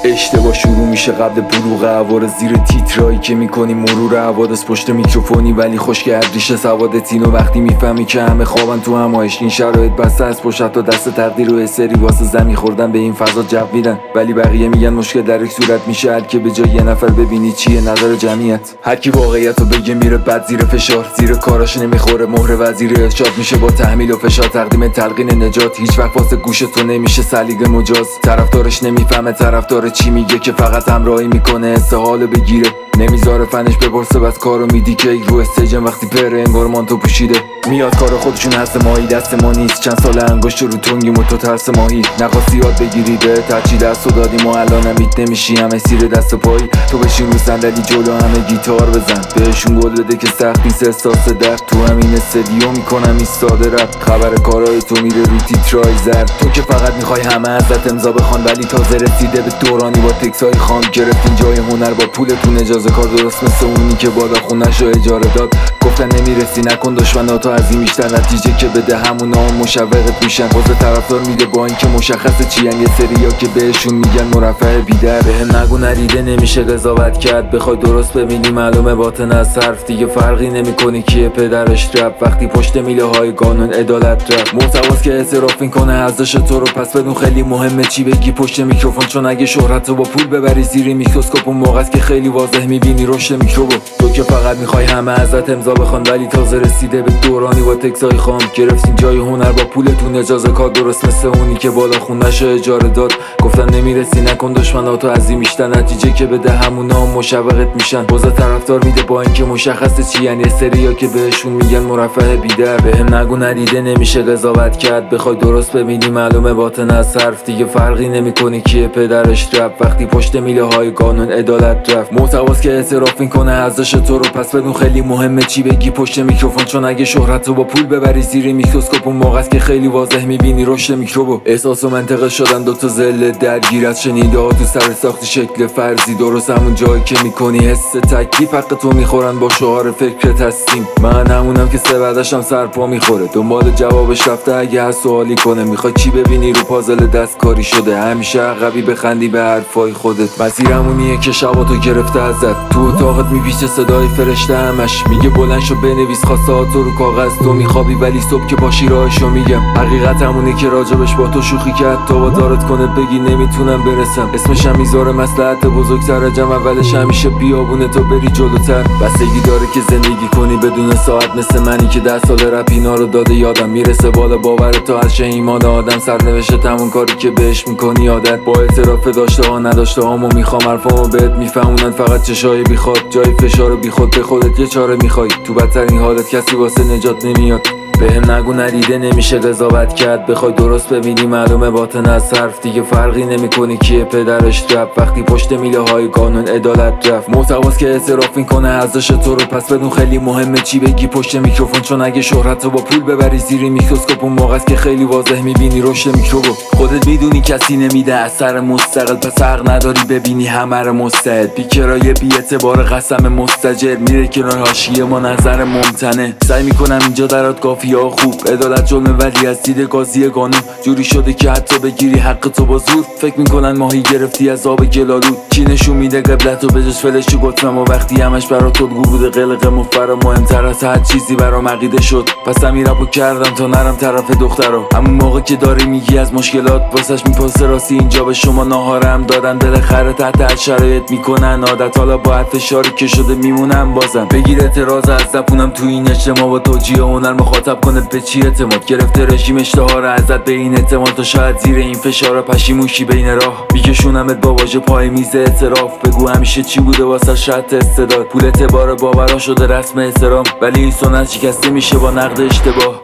اشتباه شروع میشه قبل بلوغ عوارض، زیر تیترایی که میکنی مرور حوادث، پشت میکروفونی ولی خشک ریشه سوادت. اینو وقتی میفهمی که همه خوابن تو همایش، این شرایط بسته از پشت تا دست تقدیر و سری واسه زمین خوردن به این فضا جو میدن، ولی بقیه میگن مشکل در یک صورت میشه حل که به جای یه نفر ببینی چیه نظر جمعیت. هر کی واقعیتو بگه میره بعد زیر فشار، زیر کاراش نمیخوره مهر وزیر ارشاد میشه با تحمیل و فشار تقدیم تلقین نجات. هیچ وقت واسه گوش تو نمیشه سلیقه مجاز، طرفدارش نمیفهمه طرفدار چی میگه که فقط همراهی میکنه استحاله بگیره، نمیذاره فنش بپرسه بس کارو میدی که رو استیجم وقتی پره انگار مانتو پوشیده. میاد کار خودشون هست ماهی دست ما نیست، چند سال انگشت رو تنگیم و تو ترس ماهی. نخواستی یاد بگیری به ترچی دستو دادیم و الان میت نمیشی همه سیر دست پایی. تو بشین رو صندلی جلو همه گیتار بزن، بهشون گل بده که سخت نیست احساس درد. تو همین استدیو میکنم ایستاده رفت، خبر کارهای تو میره رو تیترای زرد. تو که فقط میخوای همه ازت امضا بخوان، ولی تازه رسیده به دورانی با تکسای خام. گرفتین جای هنر با پولتون اجازه کار، درست مثل اونی که بالا خونش رو اجاره داد. گفتن نمیرسی نکن دشمناتو عظیم بیشتر، نتیجه که بده همونا هم مشوقت میشن. واسه طرفدار میده با اینکه مشخصه چی ان، یه سریا که بهشون میگن مرفع بیدر. بهم نگو ندیده نمیشه قضاوت کرد، بخوای درست ببینی معلومه باطن از حرف. دیگه فرقی نمیکنه کیه پدرش رفت، وقتی پشت میله های قانون عدالت رفت. محتواست که اعتراف کنه ارزش تو رو، پس بدون خیلی مهمه چی بگی پشت میکروفون. چون اگه شهرت رو با پول ببری زیر میکروسکوپ، اون موقعست که خیلی واضح میبینی رشد میکروبو. تو که فقط میخوای همه ازت امضا بخوان، ولی تازه رسیده به دورانی با تکسای خام. گرفتین جای هنر با پولتون اجازه کار، درست مثل اونی که بالا خونش رو اجاره داد. گفتن نمیرسی نکن دشمناتو عظیم بیشتر، نتیجه که بده همونا هم مشوقت میشن. بازه طرفدار میده با اینکه مشخصه چی ان، یه سریا که بهشون میگن مرفع بیدر. بهم نگو ندیده نمیشه قضاوت کرد، بخوای درست ببینی معلومه باطن از حرف. دیگه فرقی نمیکنه کیه پدرش رفت، وقتی پشت میله های قانون عدالت رفت. محتواست که اعتراف کنه ارزش تو رو، پس بدون خیلی مهمه چی بگی پشت میکروفون. چون اگه شهرت رو با پول ببری زیر میکروسکوپ، اون موقعست که خیلی واضح میبینی رشد میکروبو. احساس و منطقه شدن دوتا ذله درگیر از شنیده ها تو سر ساخت شکل فرضی. درست همون جایی که میکنی حس تکلیف حق تو میخورن با شعار فکرت هستیم. من همونم که سه بعدشم سرپا میخوره، دنبال جوابش رفته اگه هست سوالی کنه. میخوای چی ببینی رو پازل دستکاری شده، همیشه عقبی بخندی به حرفای خودت. مسیرمونیه که شباتو گرفته ازت، تو اتاقت میپیچه صدای فرشته همش میگه بلند شو بنویس خواستهاتو رو کاغذ. تو میخوابی ولی صبح که پاشی راهشو میگم. حقیقت همونه که راجبش با تو شوخی کرد تا وادارت کنه بگی نمیتونم برسم. اسمشم میذاره مصلحت بزرگتر، جمع اولش همیشه بیابونه تو بری جلوتر. بستگی داره که زندگی کنی بدون ساعت، مثل منی که 10 سال رپ اینا رو داده یادم. میرسه بالا باورت تا هرچه ایمان آدم، سرنوشت همون کاری که بهش میکنی عادت. با اعتراف داشته ها نداشته هامو میخوام، حرفامو بهت میفهمونن فقط چشای بیخواد. جای فشار بیخود به خودت یه چاره میخوای، تو بدترین حالت کسی واسه نجات نمیاد. بهم نگو ندیده نمیشه قضاوت کرد، بخوای درست ببینی معلومه باطن از حرف. دیگه فرقی نمیکنه کیه پدرش رفت، وقتی پشت میله های قانون عدالت رفت. محتواست که اعتراف کنه ارزش تو رو، پس بدون خیلی مهمه چی بگی پشت میکروفون. چون اگه شهرت رو با پول ببری زیر میکروسکوپ، اون موقعست که خیلی واضح میبینی رشد میکروبو. خودت میدونی کسی نمیده اثر مستقل، پس حق نداری ببینی همه رو مستعد. بیکرایه بی اعتبار قسم مستجر، میره کنار حاشیه ما نظر ممتنع. سعی میکنم اینجا درات یا خوب عدالت جلمه، ولی از دید قاضی قانون جوری شده که حتی بگیری حق تو با زور. فکر میکنن ماهی گرفتی از آب گلالود، کی نشون میده قبلت و بجش فلشی گفتم. و وقتی همش برات الگو بوده قلق مفرا، مهمتر از هر چیزی برام عقیده شد. پس همین رپو کردم تا نرم طرف دخترا. همون موقع که داری میگی از مشکلات، واسش میپرسه راستی اینجا به شما ناهارم دادن. بالاخره تحت هر شرایط میکنن عادت، حالا با هر فشاری که شده میمونم بازم. بگیر اعتراض از زبونم تو این اجتماع، با توجیه هنر مخاطب کنه به چی اعتماد. گرفته رژیم اشتها رو ازت به این احتمال، تو شاید زیر این فشار پشیمون شی بین راه. میکشونمت با واژه پای میز اعتراف، بگو همیشه چی بوده واسه شرط استعداد. پول اعتبار باورا شده رسم احترام، ولی این سنت شکسته میشه با نقد اشتباه.